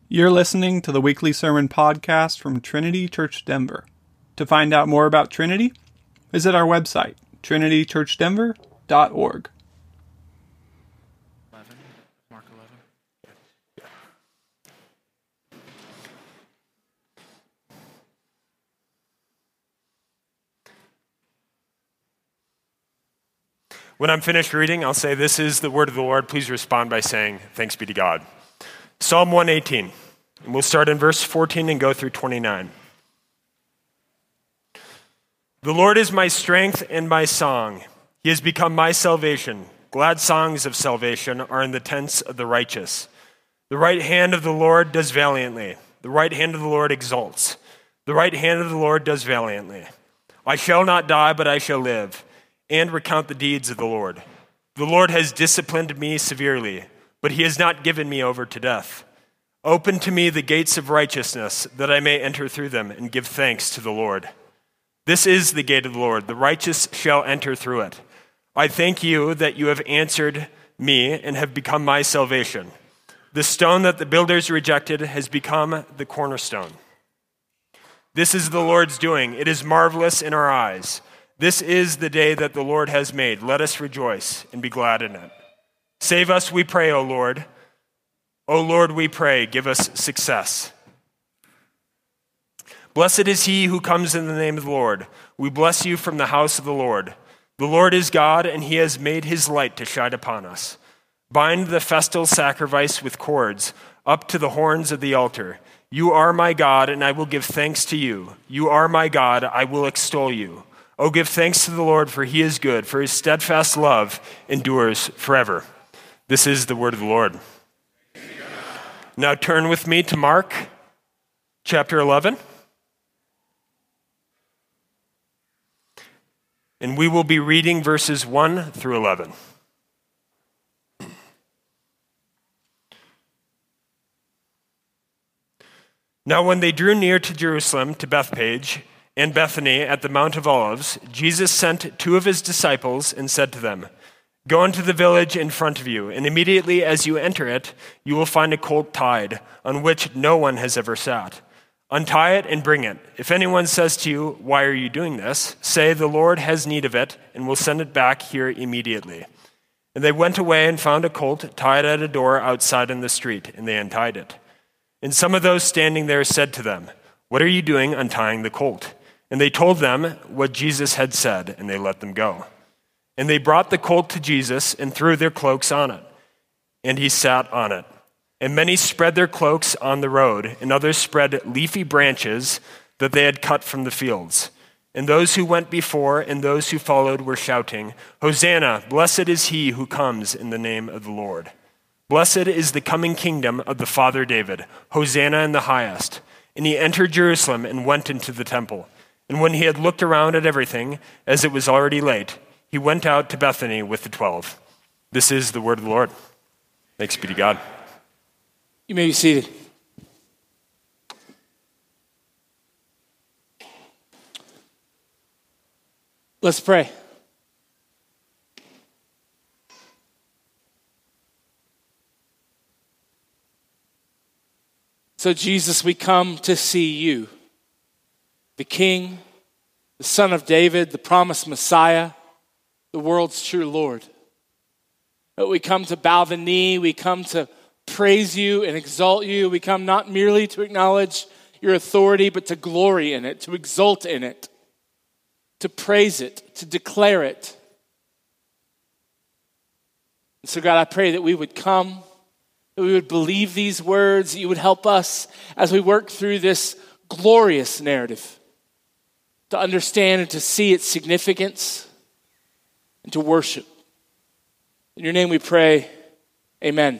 You're listening to the weekly sermon podcast from Trinity Church Denver. To find out more about Trinity, visit our website, trinitychurchdenver.org. Mark 11. When I'm finished reading, I'll say, "This is the word of the Lord." Please respond by saying, "Thanks be to God." Psalm 118. And we'll start in verse 14 and go through 29. The Lord is my strength and my song. He has become my salvation. Glad songs of salvation are in the tents of the righteous. The right hand of the Lord does valiantly. The right hand of the Lord exalts. The right hand of the Lord does valiantly. I shall not die, but I shall live, and recount the deeds of the Lord. The Lord has disciplined me severely, but he has not given me over to death. Open to me the gates of righteousness, that I may enter through them and give thanks to the Lord. This is the gate of the Lord. The righteous shall enter through it. I thank you that you have answered me and have become my salvation. The stone that the builders rejected has become the cornerstone. This is the Lord's doing. It is marvelous in our eyes. This is the day that the Lord has made. Let us rejoice and be glad in it. Save us, we pray, O Lord. O Lord, we pray, give us success. Blessed is he who comes in the name of the Lord. We bless you from the house of the Lord. The Lord is God, and he has made his light to shine upon us. Bind the festal sacrifice with cords up to the horns of the altar. You are my God, and I will give thanks to you. You are my God, I will extol you. Oh, give thanks to the Lord, for he is good, for his steadfast love endures forever. This is the word of the Lord. Now turn with me to Mark chapter 11. And we will be reading verses 1 through 11. Now when they drew near to Jerusalem, to Bethphage and Bethany at the Mount of Olives, Jesus sent two of his disciples and said to them, "Go into the village in front of you, and immediately as you enter it, you will find a colt tied, on which no one has ever sat. Untie it and bring it. If anyone says to you, 'Why are you doing this?' say, 'The Lord has need of it, and will send it back here immediately.' And they went away and found a colt tied at a door outside in the street, and they untied it. And some of those standing there said to them, 'What are you doing untying the colt?' And they told them what Jesus had said, and they let them go. And they brought the colt to Jesus and threw their cloaks on it, and he sat on it. And many spread their cloaks on the road, and others spread leafy branches that they had cut from the fields. And those who went before and those who followed were shouting, 'Hosanna, blessed is he who comes in the name of the Lord. Blessed is the coming kingdom of the Father David. Hosanna in the highest.' And he entered Jerusalem and went into the temple. And when he had looked around at everything, as it was already late, he went out to Bethany with the 12. This is the word of the Lord. Thanks be to God. You may be seated. Let's pray. So, Jesus, we come to see you, the King, the Son of David, the promised Messiah, the world's true Lord. But we come to bow the knee, we come to praise you and exalt you. We come not merely to acknowledge your authority, but to glory in it, to exult in it, to praise it, to declare it. And so God, I pray that we would come, that we would believe these words, that you would help us as we work through this glorious narrative to understand and to see its significance and to worship. In your name we pray, amen.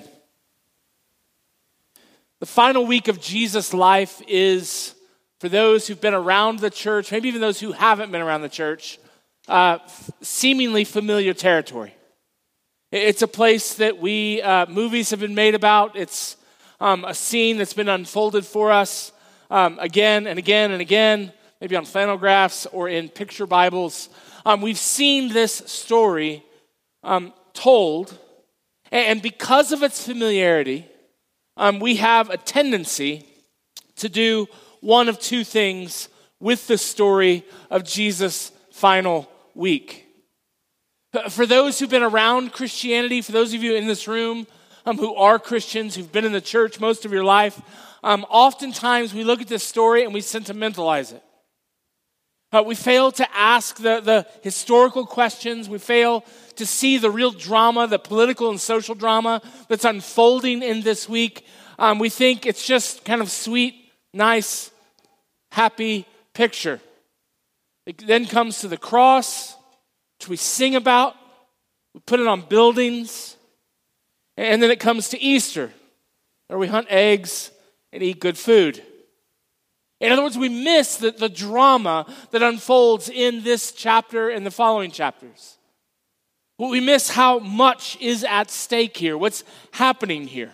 The final week of Jesus' life is, for those who've been around the church, maybe even those who haven't been around the church, seemingly familiar territory. It's a place that movies have been made about. It's a scene that's been unfolded for us again and again and again, maybe on flannel graphs or in picture Bibles. We've seen this story told, and because of its familiarity, we have a tendency to do one of two things with the story of Jesus' final week. For those who've been around Christianity, for those of you in this room who are Christians, who've been in the church most of your life, oftentimes we look at this story and we sentimentalize it. We fail to ask the historical questions. We fail to see the real drama, the political and social drama that's unfolding in this week. We think it's just kind of sweet, nice, happy picture. It then comes to the cross, which we sing about. We put it on buildings. And then it comes to Easter, where we hunt eggs and eat good food. In other words, we miss the drama that unfolds in this chapter and the following chapters. We miss how much is at stake here, what's happening here.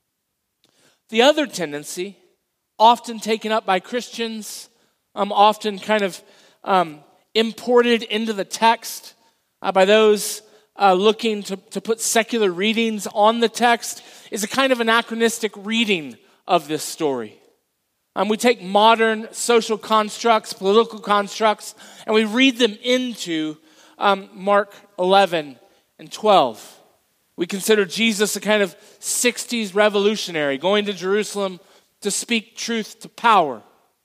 The other tendency, often taken up by Christians, often kind of imported into the text by those looking to put secular readings on the text, is a kind of anachronistic reading of this story. We take modern social constructs, political constructs, and we read them into Mark 11 and 12. We consider Jesus a kind of 60s revolutionary going to Jerusalem to speak truth to power.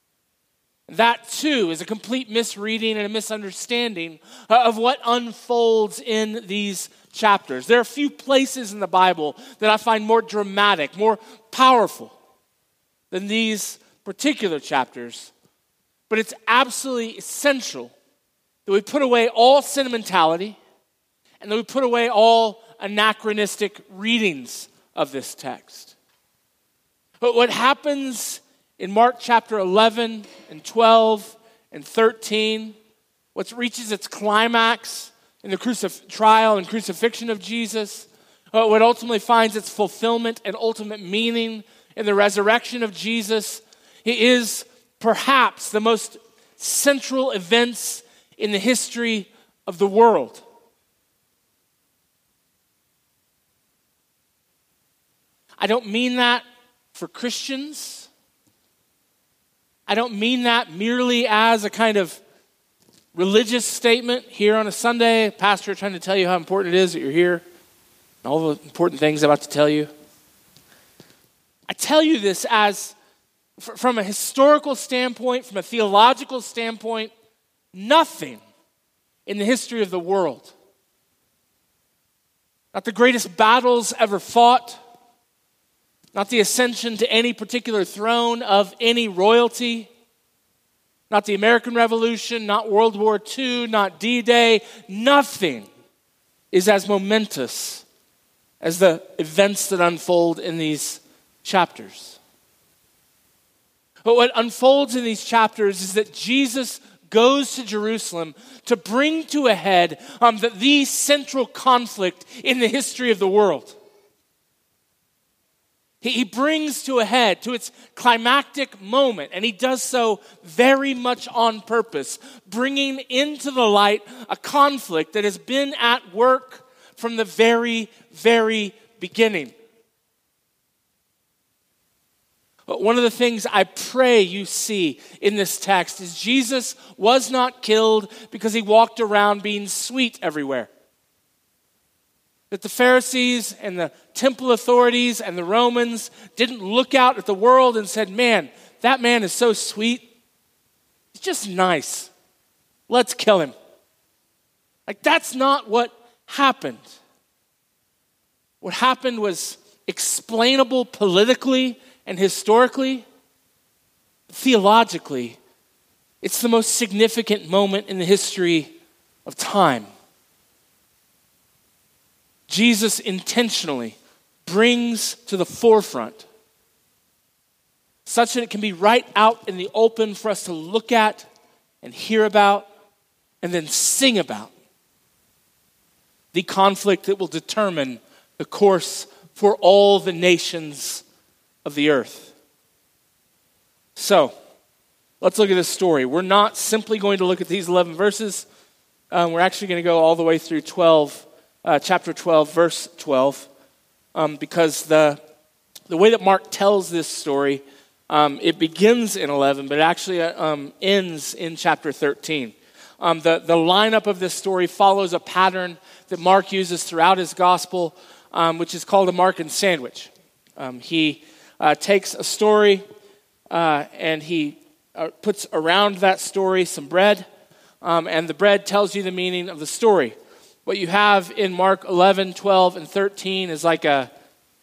That too is a complete misreading and a misunderstanding of what unfolds in these chapters. There are a few places in the Bible that I find more dramatic, more powerful than these particular chapters, but it's absolutely essential that we put away all sentimentality and that we put away all anachronistic readings of this text. But what happens in Mark chapter 11 and 12 and 13, what reaches its climax in the trial and crucifixion of Jesus, what ultimately finds its fulfillment and ultimate meaning in the resurrection of Jesus, it is perhaps the most central events in the history of the world. I don't mean that for Christians. I don't mean that merely as a kind of religious statement here on a Sunday, pastor trying to tell you how important it is that you're here, and all the important things I'm about to tell you. I tell you this as, from a historical standpoint, from a theological standpoint, nothing in the history of the world, not the greatest battles ever fought, not the ascension to any particular throne of any royalty, not the American Revolution, not World War II, not D-Day, nothing is as momentous as the events that unfold in these chapters. But what unfolds in these chapters is that Jesus goes to Jerusalem to bring to a head the central conflict in the history of the world. He brings to a head, to its climactic moment, and he does so very much on purpose, bringing into the light a conflict that has been at work from the very, very beginning. But one of the things I pray you see in this text is Jesus was not killed because he walked around being sweet everywhere. That the Pharisees and the temple authorities and the Romans didn't look out at the world and said, man, that man is so sweet. He's just nice. Let's kill him. Like, that's not what happened. What happened was explainable politically and historically. Theologically, it's the most significant moment in the history of time. Jesus intentionally brings to the forefront such that it can be right out in the open for us to look at and hear about and then sing about the conflict that will determine the course for all the nations of the earth. So, let's look at this story. We're not simply going to look at these 11 verses. We're actually going to go all the way through chapter 12, verse 12, because the The way that Mark tells this story, it begins in 11, but it actually ends in chapter 13. The lineup of this story follows a pattern that Mark uses throughout his gospel, which is called a Markan sandwich. He takes a story and he puts around that story some bread, and the bread tells you the meaning of the story. What you have in Mark 11, 12, and 13 is like a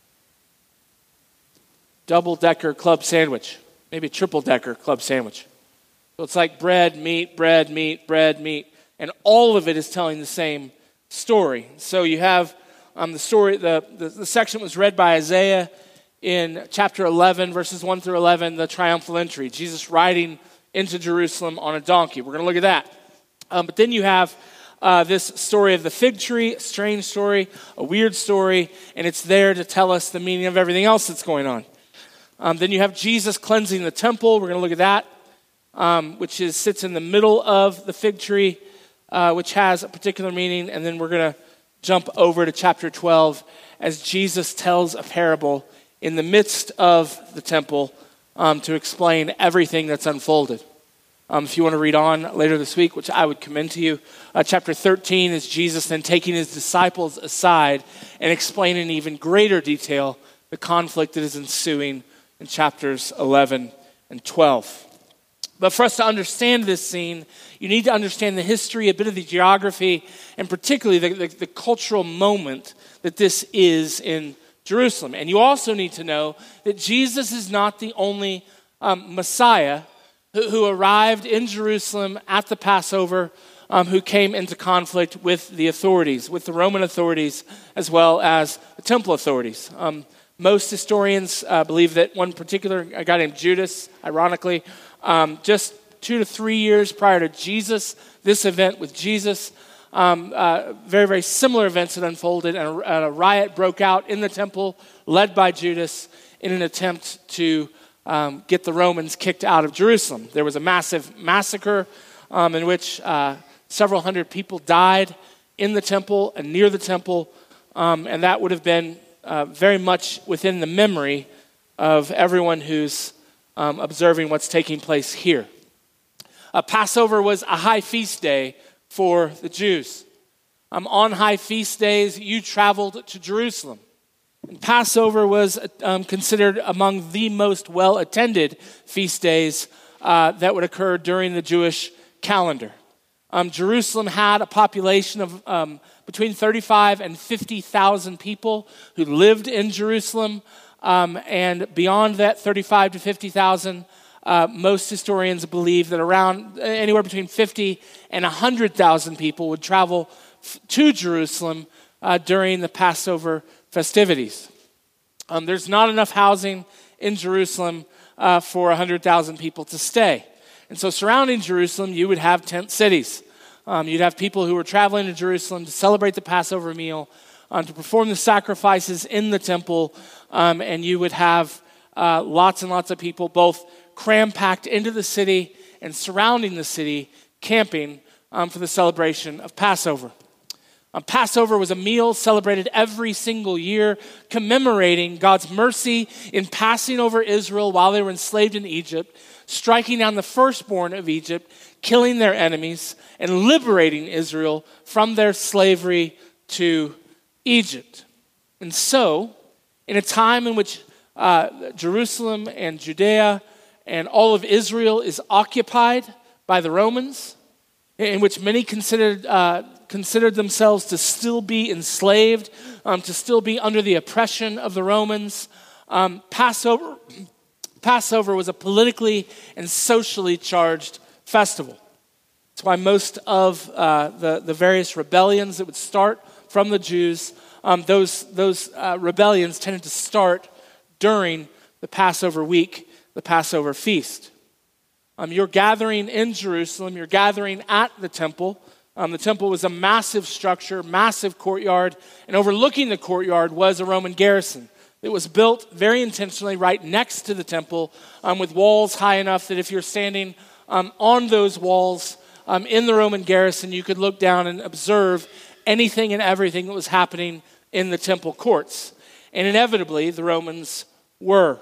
double-decker club sandwich, maybe a triple-decker club sandwich. So it's like bread, meat, bread, meat, bread, meat, and all of it is telling the same story. So you have the story, the section was read by Isaiah in chapter 11, verses 1 through 11, the triumphal entry, Jesus riding into Jerusalem on a donkey. We're going to look at that. But then you have this story of the fig tree, a strange story, a weird story, and it's there to tell us the meaning of everything else that's going on. Then you have Jesus cleansing the temple. We're going to look at that, which sits in the middle of the fig tree, which has a particular meaning. And then we're going to jump over to chapter 12 as Jesus tells a parable in the midst of the temple to explain everything that's unfolded. If you want to read on later this week, which I would commend to you, chapter 13 is Jesus then taking his disciples aside and explaining in even greater detail the conflict that is ensuing in chapters 11 and 12. But for us to understand this scene, you need to understand the history, a bit of the geography, and particularly the cultural moment that this is in Jerusalem. And you also need to know that Jesus is not the only Messiah who arrived in Jerusalem at the Passover, who came into conflict with the authorities, with the Roman authorities, as well as the temple authorities. Most historians believe that one particular a guy named Judas, ironically, just 2 to 3 years prior to Jesus, this event with Jesus, very, very similar events had unfolded, and a riot broke out in the temple, led by Judas, in an attempt to get the Romans kicked out of Jerusalem. There was a massive massacre in which several hundred people died in the temple and near the temple, and that would have been very much within the memory of everyone who's observing what's taking place here. Passover was a high feast day for the Jews. On high feast days, you traveled to Jerusalem. And Passover was considered among the most well-attended feast days that would occur during the Jewish calendar. Jerusalem had a population of between 35 and 50,000 people who lived in Jerusalem. And beyond that 35 to 50,000, most historians believe that around anywhere between 50 and 100,000 people would travel to Jerusalem during the Passover festivities. There's not enough housing in Jerusalem for 100,000 people to stay. And so surrounding Jerusalem, you would have tent cities. You'd have people who were traveling to Jerusalem to celebrate the Passover meal, to perform the sacrifices in the temple, and you would have lots and lots of people both cram-packed into the city and surrounding the city, camping for the celebration of Passover. Passover was a meal celebrated every single year, commemorating God's mercy in passing over Israel while they were enslaved in Egypt, striking down the firstborn of Egypt, killing their enemies, and liberating Israel from their slavery to Egypt. And so, in a time in which Jerusalem and Judea and all of Israel is occupied by the Romans, in which many considered themselves to still be enslaved, to still be under the oppression of the Romans, Passover was a politically and socially charged festival. That's why most of the various rebellions that would start from the Jews, those rebellions tended to start during the Passover week, the Passover feast. You're gathering in Jerusalem, you're gathering at the temple. The temple was a massive structure, massive courtyard, and overlooking the courtyard was a Roman garrison. It was built very intentionally right next to the temple with walls high enough that if you're standing on those walls in the Roman garrison, you could look down and observe anything and everything that was happening in the temple courts. And inevitably, the Romans were.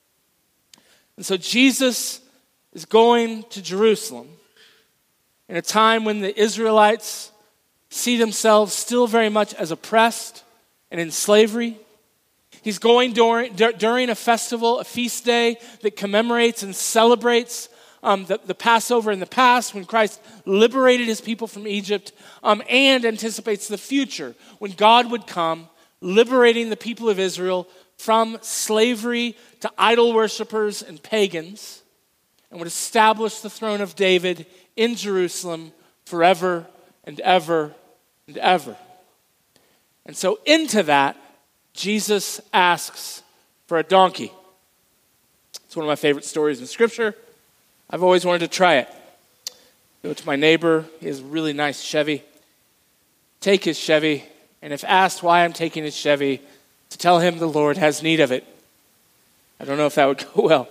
And so Jesus is going to Jerusalem in a time when the Israelites see themselves still very much as oppressed and in slavery. He's going during a festival, a feast day that commemorates and celebrates the Passover in the past when Christ liberated his people from Egypt, and anticipates the future when God would come, liberating the people of Israel from slavery to idol worshipers and pagans, and would establish the throne of David in Jerusalem forever and ever and ever. And so into that, Jesus asks for a donkey. It's one of my favorite stories in Scripture. I've always wanted to try it. Go to my neighbor. He has a really nice Chevy. Take his Chevy, and if asked why I'm taking his Chevy, to tell him the Lord has need of it. I don't know if that would go well.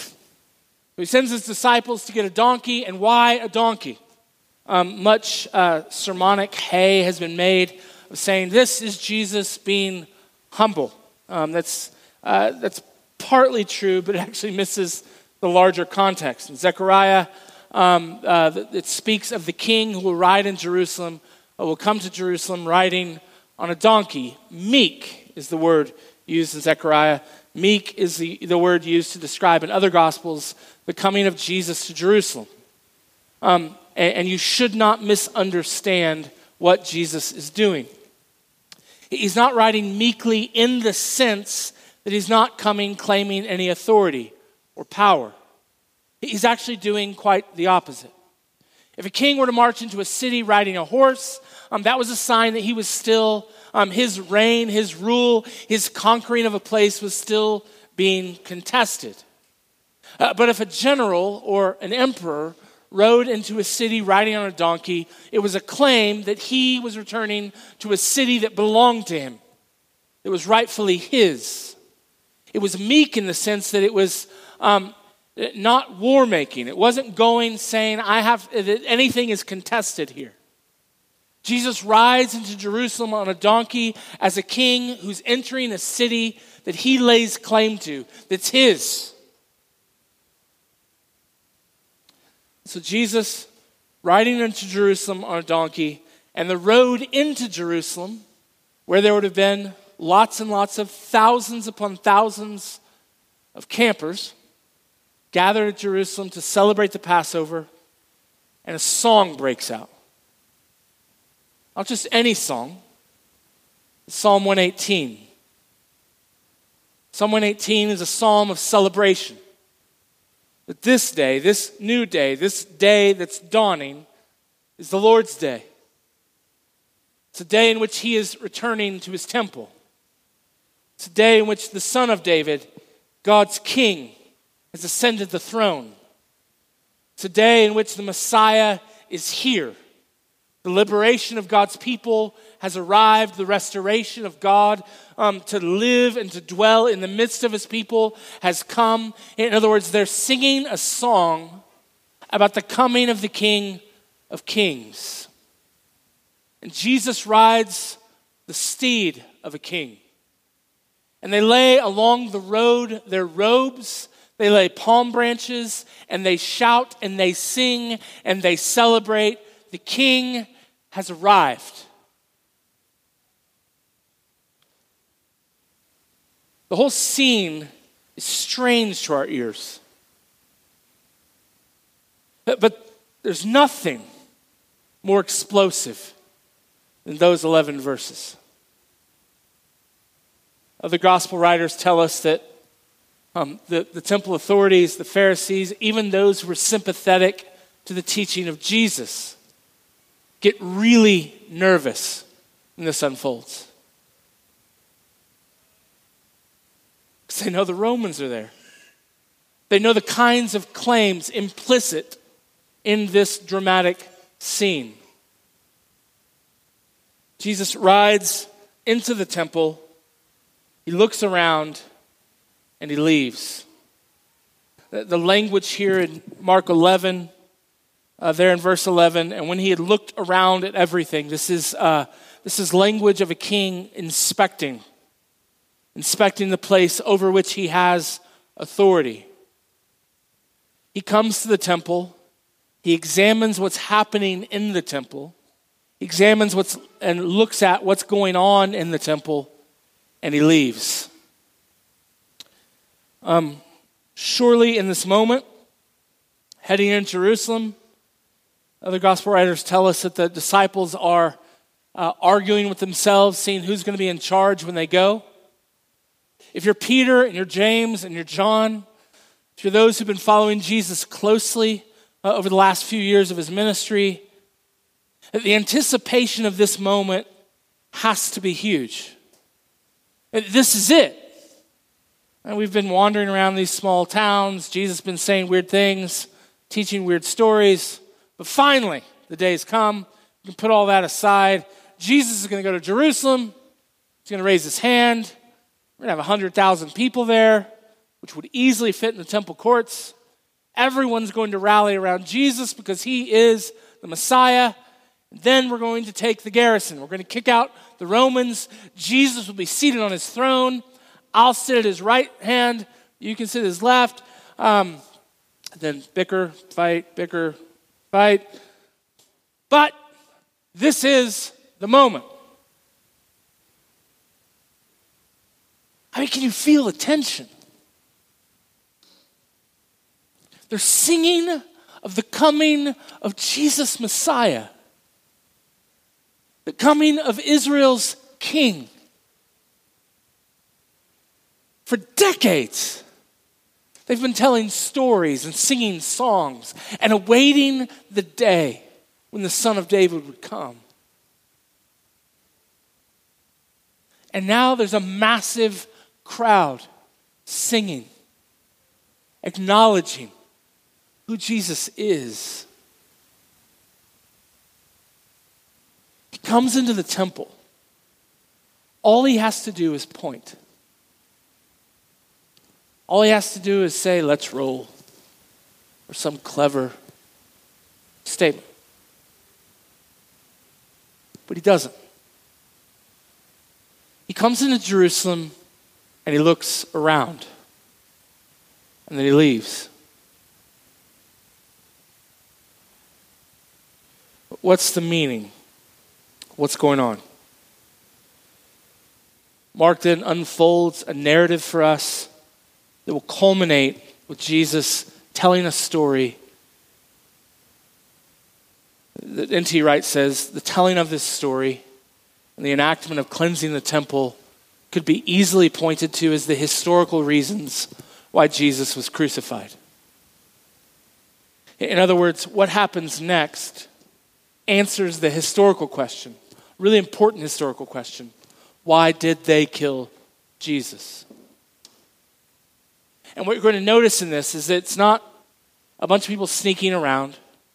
He sends his disciples to get a donkey, and why a donkey? Much sermonic hay has been made of saying this is Jesus being humble. That's partly true, but it actually misses the larger context. In Zechariah, it speaks of the king who will ride in Jerusalem, will come to Jerusalem riding on a donkey. Meek is the word used in Zechariah. Meek is the word used to describe in other Gospels the coming of Jesus to Jerusalem. And you should not misunderstand what Jesus is doing. He's not riding meekly in the sense that he's not coming claiming any authority or power. He's actually doing quite the opposite. If a king were to march into a city riding a horse, that was a sign that he was still, his reign, his rule, his conquering of a place was still being contested. But if a general or an emperor rode into a city riding on a donkey, it was a claim that he was returning to a city that belonged to him. It was rightfully his. It was meek in the sense that it was not war-making. It wasn't going saying, anything is contested here. Jesus rides into Jerusalem on a donkey as a king who's entering a city that he lays claim to, that's his. So Jesus riding into Jerusalem on a donkey, and the road into Jerusalem, where there would have been lots and lots of thousands upon thousands of campers gathered at Jerusalem to celebrate the Passover, and a song breaks out. Not just any song, Psalm 118. Psalm 118 is a psalm of celebration. That this day, this new day, this day that's dawning is the Lord's day. It's a day in which he is returning to his temple. It's a day in which the Son of David, God's King, has ascended the throne. It's a day in which the Messiah is here. The liberation of God's people has arrived. The restoration of God to live and to dwell in the midst of his people has come. In other words, they're singing a song about the coming of the King of Kings. And Jesus rides the steed of a king. And they lay along the road their robes, they lay palm branches, and they shout and they sing and they celebrate. The King has arrived. The whole scene is strange to our ears. But there's nothing more explosive than those 11 verses. Other gospel writers tell us that the temple authorities, the Pharisees, even those who were sympathetic to the teaching of Jesus, get really nervous when this unfolds. Because they know the Romans are there. They know the kinds of claims implicit in this dramatic scene. Jesus rides into the temple, he looks around, and he leaves. The language here in Mark 11, there in verse 11, and when he had looked around at everything, this is language of a king inspecting. inspecting the place over which he has authority. He comes to the temple. He examines what's happening in the temple. He examines and looks at what's going on in the temple, and he leaves. Surely in this moment, heading into Jerusalem, other gospel writers tell us that the disciples are arguing with themselves, seeing who's going to be in charge when they go. If you're Peter and you're James and you're John, if you're those who've been following Jesus closely over the last few years of his ministry, the anticipation of this moment has to be huge. This is it. And we've been wandering around these small towns. Jesus has been saying weird things, teaching weird stories. But finally, the day's come. You can put all that aside. Jesus is going to go to Jerusalem. He's going to raise his hand. We're going to have 100,000 people there, which would easily fit in the temple courts. Everyone's going to rally around Jesus because he is the Messiah. Then we're going to take the garrison. We're going to kick out the Romans. Jesus will be seated on his throne. I'll sit at his right hand. You can sit at his left. Then bicker, fight. But this is the moment. I mean, can you feel the tension? They're singing of the coming of Jesus Messiah, the coming of Israel's king. For decades, they've been telling stories and singing songs and awaiting the day when the Son of David would come. And now there's a massive crowd singing, acknowledging who Jesus is. He comes into the temple. All he has to do is point. All he has to do is say, "Let's roll," or some clever statement. But he doesn't. He comes into Jerusalem and he looks around. And then he leaves. What's the meaning? What's going on? Mark then unfolds a narrative for us that will culminate with Jesus telling a story. N.T. Wright says, the telling of this story and the enactment of cleansing the temple could be easily pointed to as the historical reasons why Jesus was crucified. In other words, what happens next answers the historical question, really important historical question. Why did they kill Jesus? And what you're going to notice in this is that it's not a bunch of people sneaking around.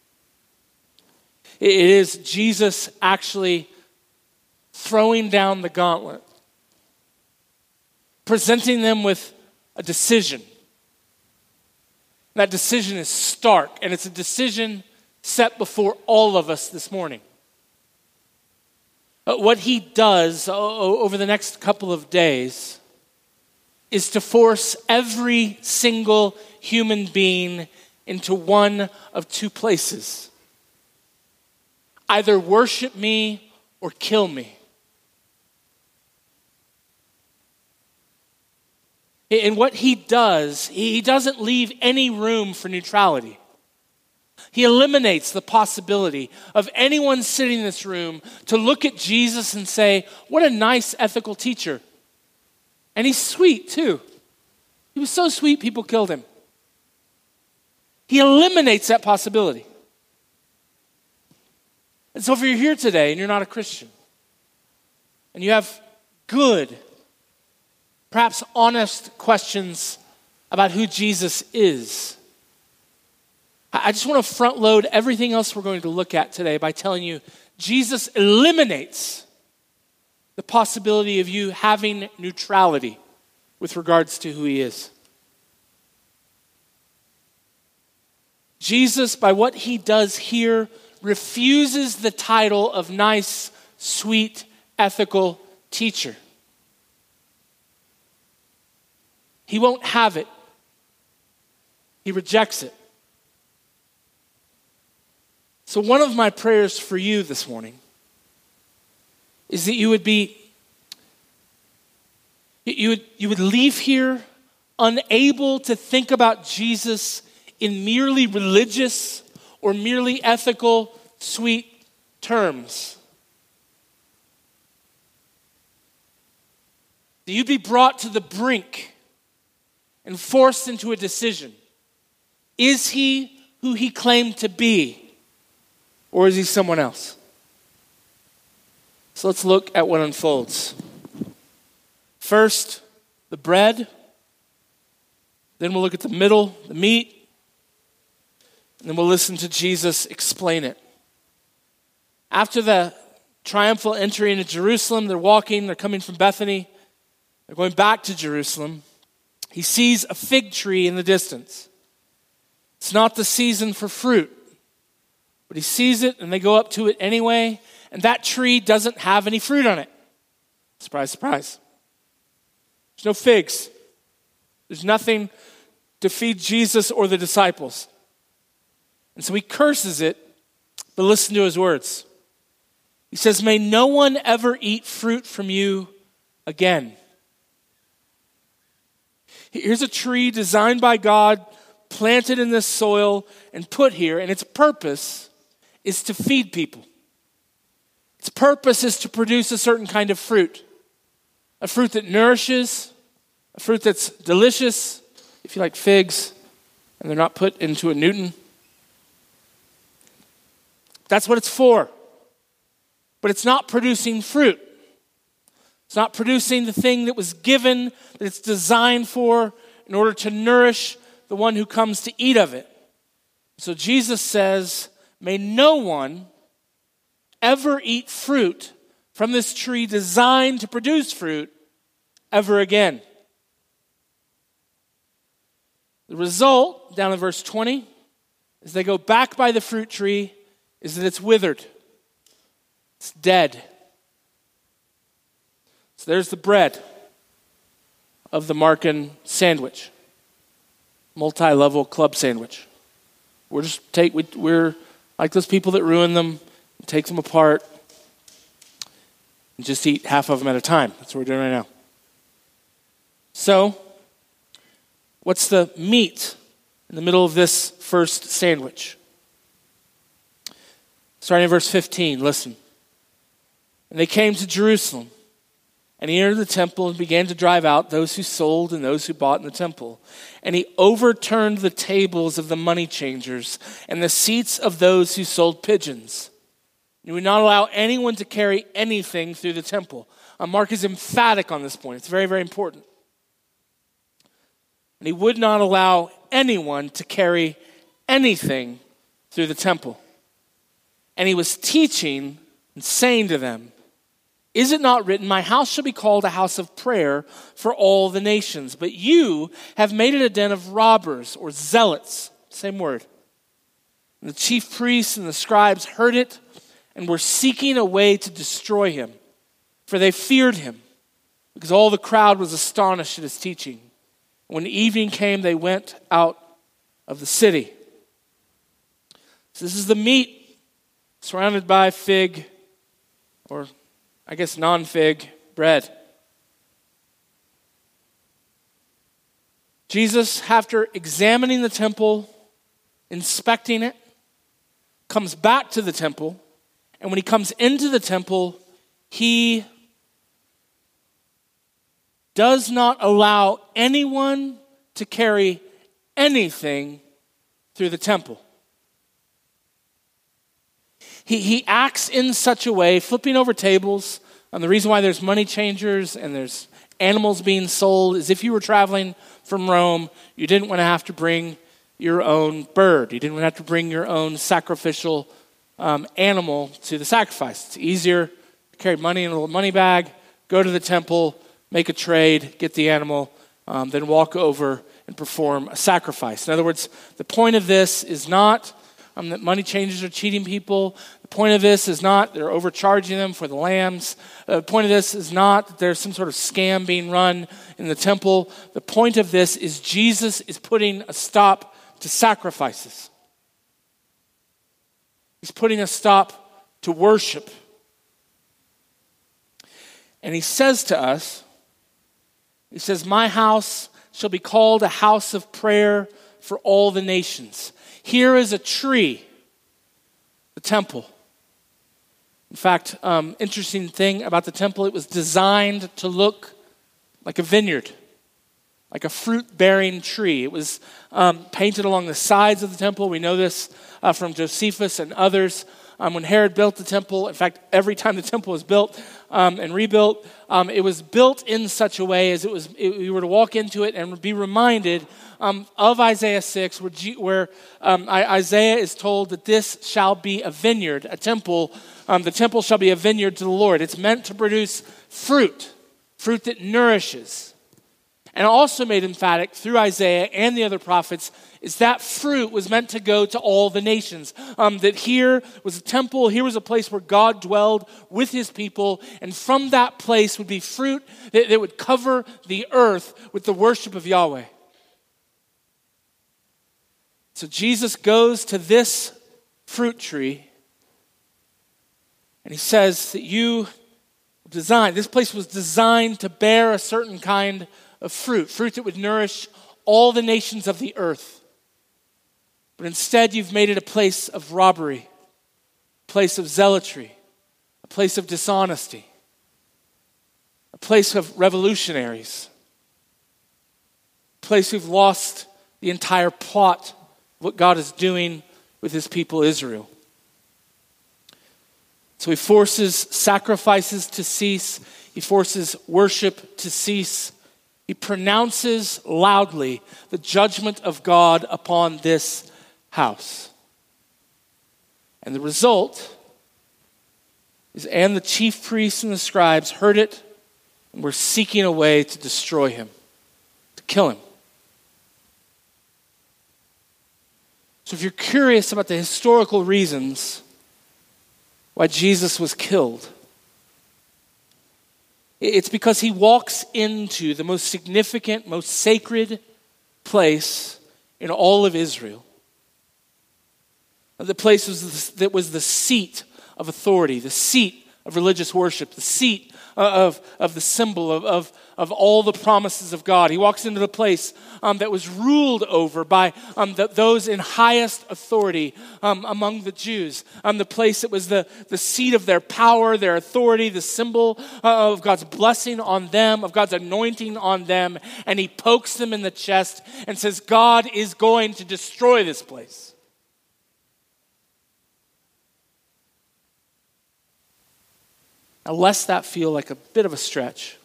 It is Jesus actually throwing down the gauntlet, presenting them with a decision. That decision is stark, and it's a decision set before all of us this morning. What he does over the next couple of days is to force every single human being into one of two places. Either worship me or kill me. And what he does, he doesn't leave any room for neutrality. He eliminates the possibility of anyone sitting in this room to look at Jesus and say, what a nice ethical teacher. And he's sweet too. He was so sweet, people killed him. He eliminates that possibility. And so if you're here today and you're not a Christian, and you have good, perhaps honest questions about who Jesus is, I just want to front load everything else we're going to look at today by telling you Jesus eliminates the possibility of you having neutrality with regards to who he is. Jesus, by what he does here, refuses the title of nice, sweet, ethical teacher. He won't have it. He rejects it. So one of my prayers for you this morning is that you would leave here unable to think about Jesus in merely religious or merely ethical, sweet terms. That you'd be brought to the brink and forced into a decision. Is he who he claimed to be? Or is he someone else? So let's look at what unfolds. First, the bread. Then we'll look at the middle, the meat. And then we'll listen to Jesus explain it. After the triumphal entry into Jerusalem, they're coming from Bethany. They're going back to Jerusalem. He sees a fig tree in the distance. It's not the season for fruit. But he sees it, and they go up to it anyway, and that tree doesn't have any fruit on it. Surprise, surprise. There's no figs. There's nothing to feed Jesus or the disciples. And so he curses it, but listen to his words. He says, "May no one ever eat fruit from you again." Here's a tree designed by God, planted in this soil, and put here, and its purpose is to feed people. Its purpose is to produce a certain kind of fruit. A fruit that nourishes, a fruit that's delicious, if you like figs, and they're not put into a Newton. That's what it's for. But it's not producing fruit. It's not producing the thing that was given, that it's designed for in order to nourish the one who comes to eat of it. So Jesus says, may no one ever eat fruit from this tree designed to produce fruit ever again. The result, down in verse 20, as they go back by the fruit tree, is that it's withered. It's dead. So there's the bread of the Markan sandwich. Multi-level club sandwich. We're like those people that ruin them, take them apart, and just eat half of them at a time. That's what we're doing right now. So, what's the meat in the middle of this first sandwich? Starting in verse 15, listen. And they came to Jerusalem, and he entered the temple and began to drive out those who sold and those who bought in the temple. And he overturned the tables of the money changers and the seats of those who sold pigeons. He would not allow anyone to carry anything through the temple. Mark is emphatic on this point. It's very, very important. And he would not allow anyone to carry anything through the temple. And he was teaching and saying to them, is it not written, my house shall be called a house of prayer for all the nations, but you have made it a den of robbers or zealots. Same word. And the chief priests and the scribes heard it and were seeking a way to destroy him, for they feared him, because all the crowd was astonished at his teaching. When evening came, they went out of the city. So this is the meat surrounded by fig, or I guess non-fig, bread. Jesus, after examining the temple, inspecting it, comes back to the temple, and when he comes into the temple, he does not allow anyone to carry anything through the temple. He acts in such a way, flipping over tables. And the reason why there's money changers and there's animals being sold is if you were traveling from Rome, you didn't want to have to bring your own bird. You didn't want to have to bring your own sacrificial animal to the sacrifice. It's easier to carry money in a little money bag, go to the temple, make a trade, get the animal, then walk over and perform a sacrifice. In other words, the point of this is not that money changers are cheating people. The point of this is not they're overcharging them for the lambs. The point of this is not that there's some sort of scam being run in the temple. The point of this is Jesus is putting a stop to sacrifices. He's putting a stop to worship. And he says to us, he says, my house shall be called a house of prayer for all the nations. Here is a tree, the temple. In fact, interesting thing about the temple, it was designed to look like a vineyard, like a fruit-bearing tree. It was painted along the sides of the temple. We know this from Josephus and others. When Herod built the temple, in fact, every time the temple was built and rebuilt, it was built in such a way as we were to walk into it and be reminded of Isaiah 6, where Isaiah is told that this shall be a vineyard, a temple. The temple shall be a vineyard to the Lord. It's meant to produce fruit that nourishes. And also made emphatic through Isaiah and the other prophets is that fruit was meant to go to all the nations. That here was a temple, here was a place where God dwelled with his people, and from that place would be fruit that would cover the earth with the worship of Yahweh. So Jesus goes to this fruit tree, and he says that this place was designed to bear a certain kind of fruit that would nourish all the nations of the earth. But instead, you've made it a place of robbery, a place of zealotry, a place of dishonesty, a place of revolutionaries, a place we've lost the entire plot of what God is doing with his people Israel. So he forces sacrifices to cease. He forces worship to cease. He pronounces loudly the judgment of God upon this house. And the result is, and the chief priests and the scribes heard it and were seeking a way to destroy him, to kill him. So if you're curious about the historical reasons why Jesus was killed, it's because he walks into the most significant, most sacred place in all of Israel. The place that was the seat of authority, the seat of religious worship, the seat of the symbol of all the promises of God. He walks into the place that was ruled over by those in highest authority among the Jews. The place that was the seat of their power, their authority, the symbol of God's blessing on them, of God's anointing on them. And he pokes them in the chest and says, God is going to destroy this place. Now, lest that feel like a bit of a stretch,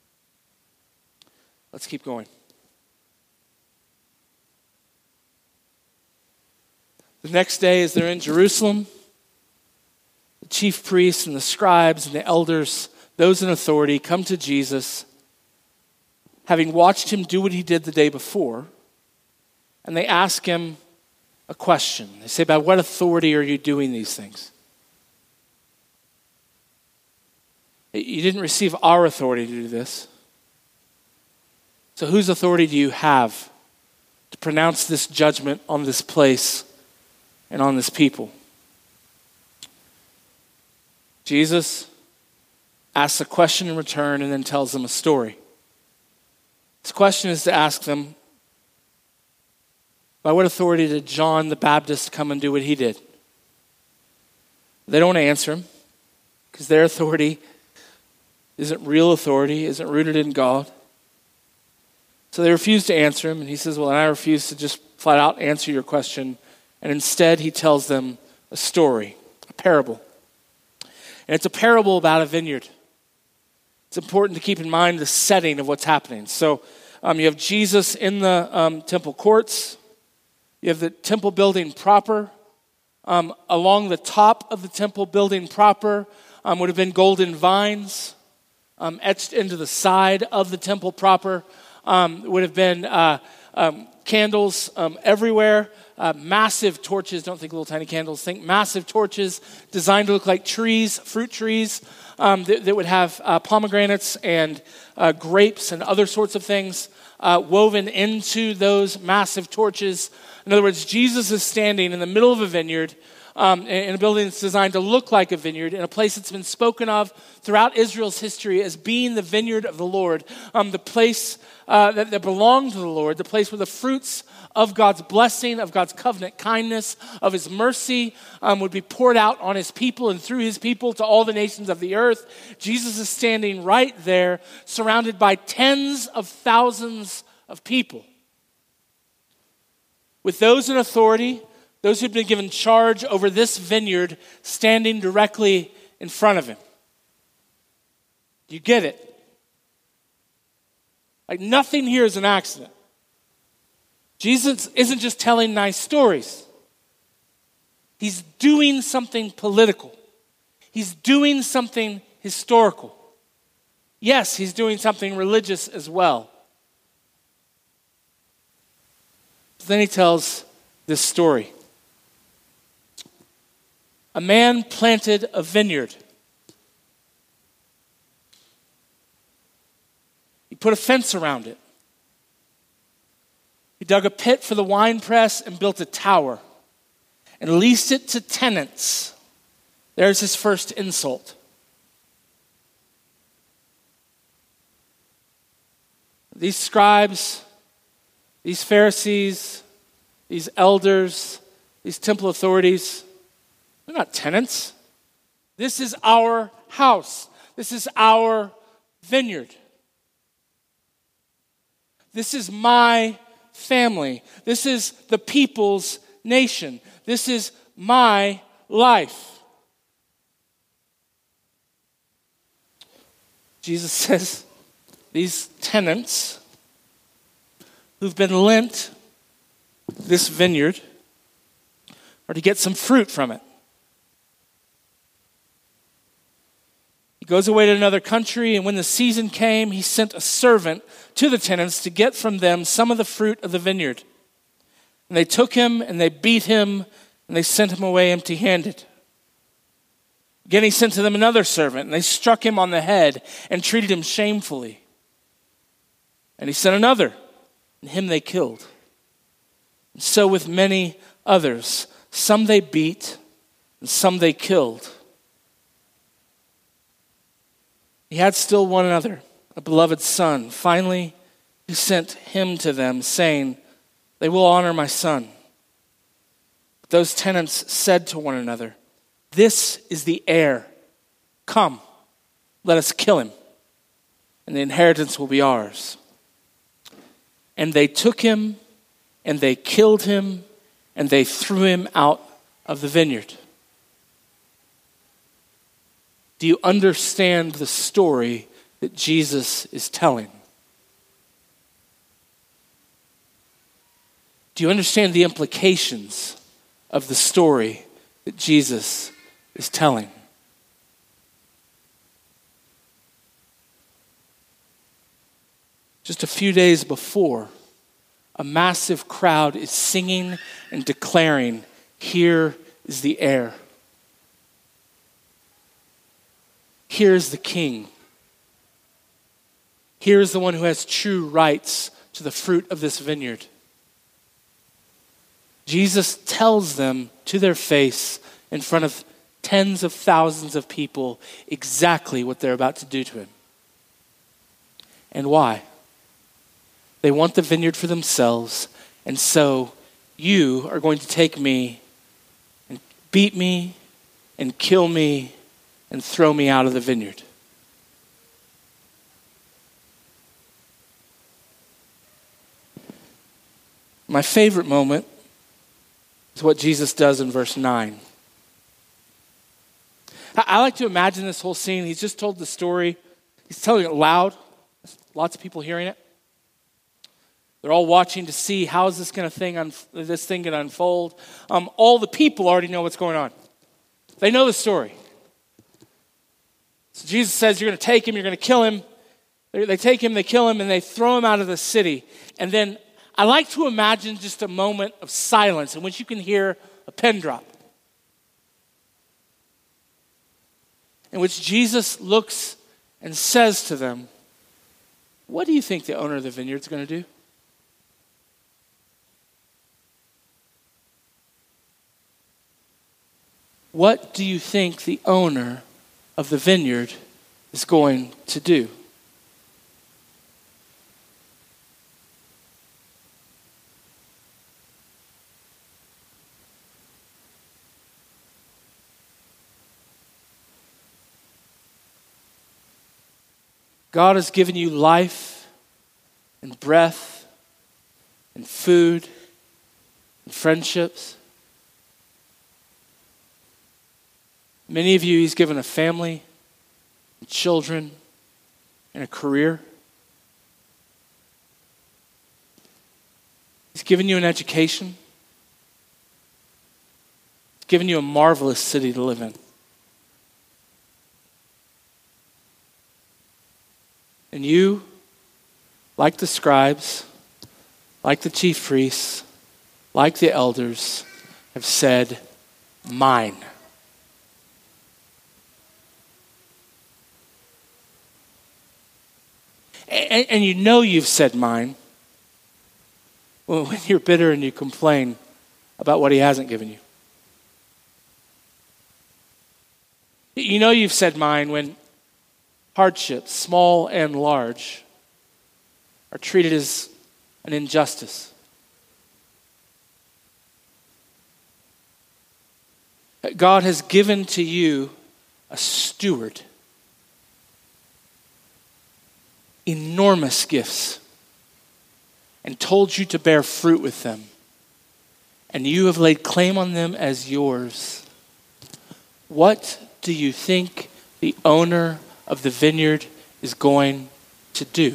let's keep going. The next day, as they're in Jerusalem, the chief priests and the scribes and the elders, those in authority, come to Jesus, having watched him do what he did the day before, and they ask him a question. They say, by what authority are you doing these things? You didn't receive our authority to do this. So whose authority do you have to pronounce this judgment on this place and on this people? Jesus asks a question in return and then tells them a story. His question is to ask them, by what authority did John the Baptist come and do what he did? They don't answer him because their authority isn't real authority, isn't rooted in God. So they refuse to answer him, and he says, well, I refuse to just flat out answer your question. And instead, he tells them a story, a parable. And it's a parable about a vineyard. It's important to keep in mind the setting of what's happening. So you have Jesus in the temple courts. You have the temple building proper. Along the top of the temple building proper would have been golden vines. Etched into the side of the temple proper would have been candles everywhere, massive torches. Don't think little tiny candles. Think massive torches designed to look like trees, fruit trees that would have pomegranates and grapes and other sorts of things woven into those massive torches. In other words, Jesus is standing in the middle of a vineyard in a building that's designed to look like a vineyard, in a place that's been spoken of throughout Israel's history as being the vineyard of the Lord, the place that belonged to the Lord, the place where the fruits of God's blessing, of God's covenant kindness, of his mercy would be poured out on his people and through his people to all the nations of the earth. Jesus is standing right there, surrounded by tens of thousands of people. With those in authority, those who've been given charge over this vineyard standing directly in front of him. You get it? Like nothing here is an accident. Jesus isn't just telling nice stories. He's doing something political. He's doing something historical. Yes, he's doing something religious as well. But then he tells this story. A man planted a vineyard. He put a fence around it. He dug a pit for the winepress and built a tower and leased it to tenants. There's his first insult. These scribes, these Pharisees, these elders, these temple authorities, they're not tenants. This is our house. This is our vineyard. This is my family. This is the people's nation. This is my life. Jesus says these tenants who've been lent this vineyard are to get some fruit from it. He goes away to another country, and when the season came, he sent a servant to the tenants to get from them some of the fruit of the vineyard. And they took him, and they beat him, and they sent him away empty-handed. Again, he sent to them another servant, and they struck him on the head and treated him shamefully. And he sent another, and him they killed. And so with many others, some they beat, and some they killed. He had still one another, a beloved son. Finally, he sent him to them, saying, "They will honor my son." But those tenants said to one another, "This is the heir. Come, let us kill him, and the inheritance will be ours." And they took him, and they killed him, and they threw him out of the vineyard. Do you understand the story that Jesus is telling? Do you understand the implications of the story that Jesus is telling? Just a few days before, a massive crowd is singing and declaring, "Here is the heir. Here is the king. Here is the one who has true rights to the fruit of this vineyard." Jesus tells them to their face in front of tens of thousands of people exactly what they're about to do to him. And why? They want the vineyard for themselves, and so you are going to take me and beat me and kill me and throw me out of the vineyard. My favorite moment is what Jesus does in verse 9. I like to imagine this whole scene. He's just told the story. He's telling it loud. Lots of people hearing it. They're all watching to see how is this thing going to unfold. All the people already know what's going on. They know the story. So Jesus says, "You're going to take him, you're going to kill him." They take him, they kill him, and they throw him out of the city. And then I like to imagine just a moment of silence in which you can hear a pin drop, in which Jesus looks and says to them, what do you think the owner of the vineyard is going to do? What do you think the owner of the vineyard is going to do? God has given you life and breath and food and friendships. Many of you, he's given a family, and children, and a career. He's given you an education. He's given you a marvelous city to live in. And you, like the scribes, like the chief priests, like the elders, have said, mine. And you know you've said mine when you're bitter and you complain about what he hasn't given you. You know you've said mine when hardships, small and large, are treated as an injustice. God has given to you a steward. Enormous gifts, and told you to bear fruit with them, and you have laid claim on them as yours. What do you think the owner of the vineyard is going to do?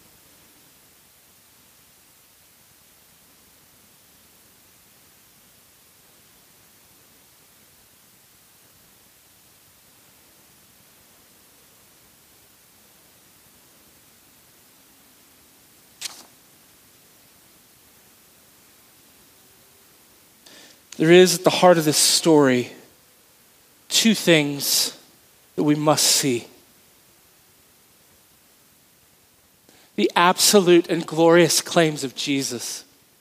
There is at the heart of this story two things that we must see. The absolute and glorious claims of Jesus.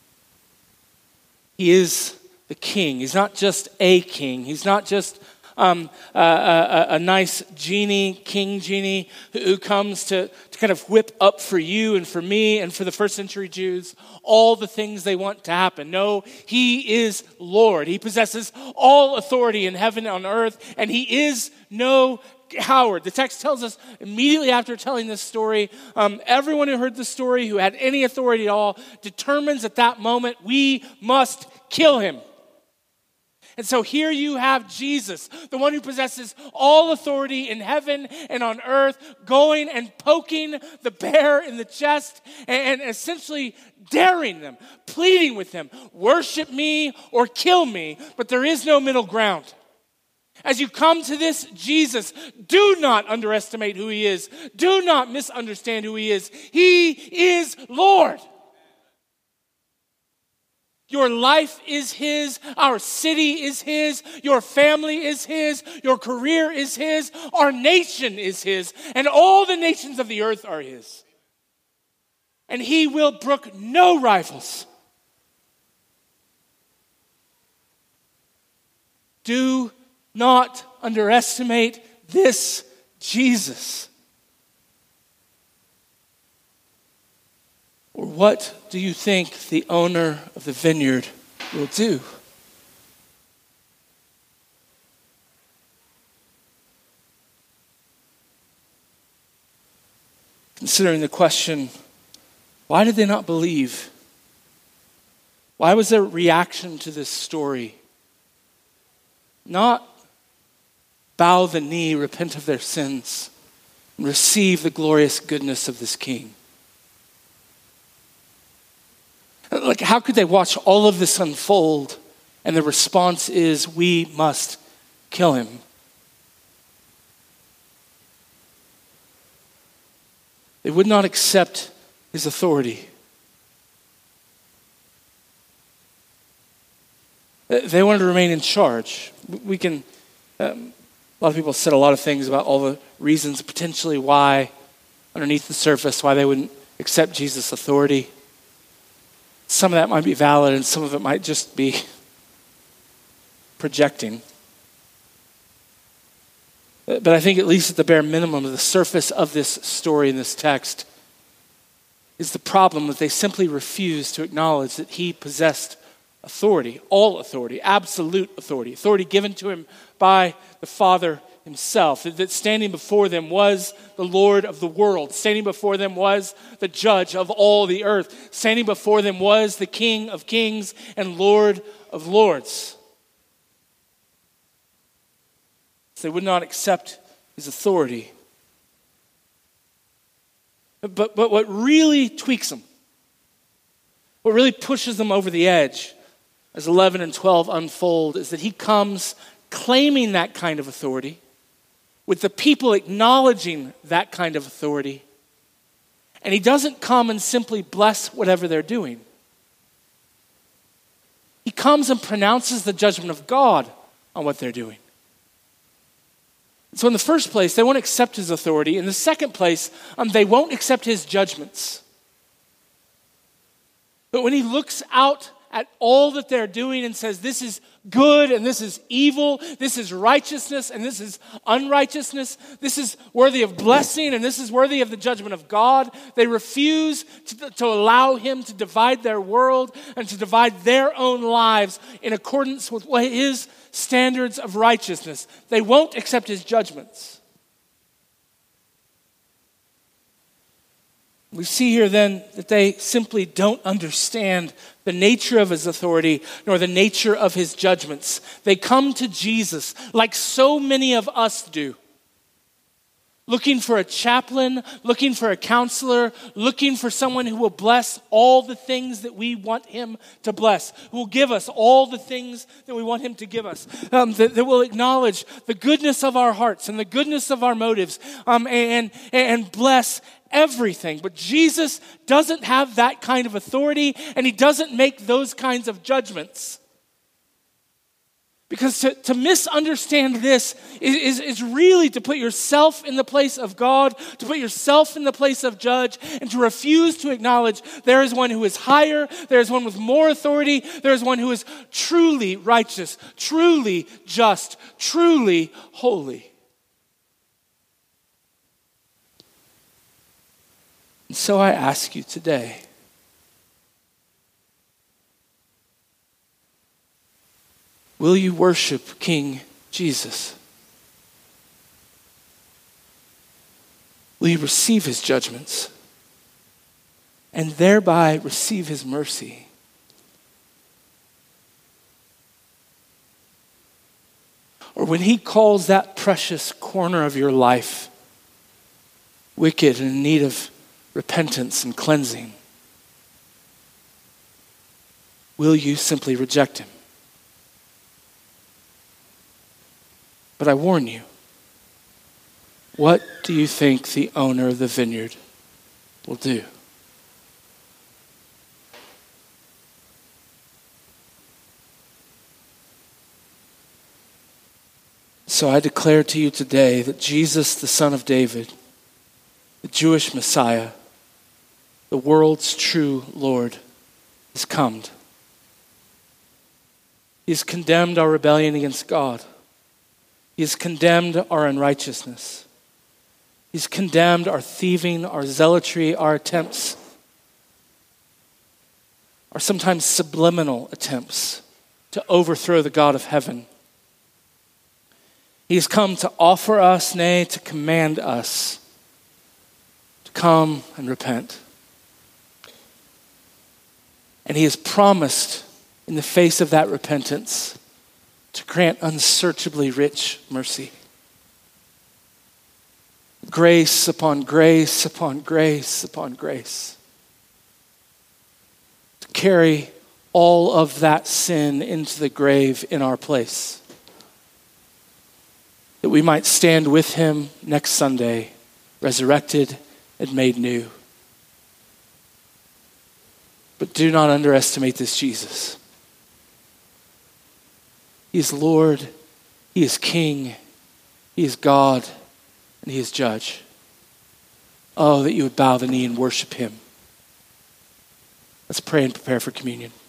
He is the king. He's not just a king. He's not just a nice genie, king genie, who comes to kind of whip up for you and for me and for the first century Jews all the things they want to happen. No, he is Lord. He possesses all authority in heaven and on earth, and he is no coward. The text tells us immediately after telling this story, everyone who heard the story, who had any authority at all, determines at that moment, we must kill him. And so here you have Jesus, the one who possesses all authority in heaven and on earth, going and poking the bear in the chest and essentially daring them, pleading with them, worship me or kill me, but there is no middle ground. As you come to this Jesus, do not underestimate who he is. Do not misunderstand who he is. He is Lord. Your life is his, our city is his, your family is his, your career is his, our nation is his, and all the nations of the earth are his. And he will brook no rivals. Do not underestimate this Jesus. Or what do you think the owner of the vineyard will do? Considering the question, why did they not believe? Why was their reaction to this story not bow the knee, repent of their sins, and receive the glorious goodness of this king? Like, how could they watch all of this unfold and the response is, we must kill him? They would not accept his authority. They wanted to remain in charge. We can, a lot of people said a lot of things about all the reasons potentially why, underneath the surface, why they wouldn't accept Jesus' authority. Some of that might be valid and some of it might just be projecting. But I think at least at the bare minimum, the surface of this story in this text is the problem that they simply refuse to acknowledge that he possessed authority, all authority, absolute authority, authority given to him by the Father himself, that standing before them was the Lord of the world, standing before them was the judge of all the earth, standing before them was the King of kings and Lord of lords. They would not accept his authority. But what really tweaks them, what really pushes them over the edge as 11 and 12 unfold, is that he comes claiming that kind of authority, with the people acknowledging that kind of authority. And he doesn't come and simply bless whatever they're doing. He comes and pronounces the judgment of God on what they're doing. So in the first place, they won't accept his authority. In the second place, they won't accept his judgments. But when he looks out at all that they're doing and says, this is good and this is evil, this is righteousness and this is unrighteousness, this is worthy of blessing and this is worthy of the judgment of God, they refuse to allow him to divide their world and to divide their own lives in accordance with what his standards of righteousness. They won't accept his judgments. We see here then that they simply don't understand the nature of his authority nor the nature of his judgments. They come to Jesus like so many of us do, looking for a chaplain, looking for a counselor, looking for someone who will bless all the things that we want him to bless, who will give us all the things that we want him to give us, that will acknowledge the goodness of our hearts and the goodness of our motives, and bless everything. But Jesus doesn't have that kind of authority, and he doesn't make those kinds of judgments. Because to misunderstand this is really to put yourself in the place of God, to put yourself in the place of judge, and to refuse to acknowledge there is one who is higher, there is one with more authority, there is one who is truly righteous, truly just, truly holy. And so I ask you today, will you worship King Jesus? Will you receive his judgments and thereby receive his mercy? Or when he calls that precious corner of your life wicked and in need of repentance and cleansing, will you simply reject him? But I warn you, what do you think the owner of the vineyard will do? So I declare to you today that Jesus, the Son of David, the Jewish Messiah, the world's true Lord, has come. He has condemned our rebellion against God. He has condemned our unrighteousness. He's condemned our thieving, our zealotry, our attempts, our sometimes subliminal attempts to overthrow the God of heaven. He has come to offer us, nay, to command us to come and repent. And he has promised in the face of that repentance to grant unsearchably rich mercy. Grace upon grace upon grace upon grace. To carry all of that sin into the grave in our place. That we might stand with him next Sunday, resurrected and made new. But do not underestimate this Jesus. He is Lord. He is King. He is God. And he is Judge. Oh, that you would bow the knee and worship him. Let's pray and prepare for communion.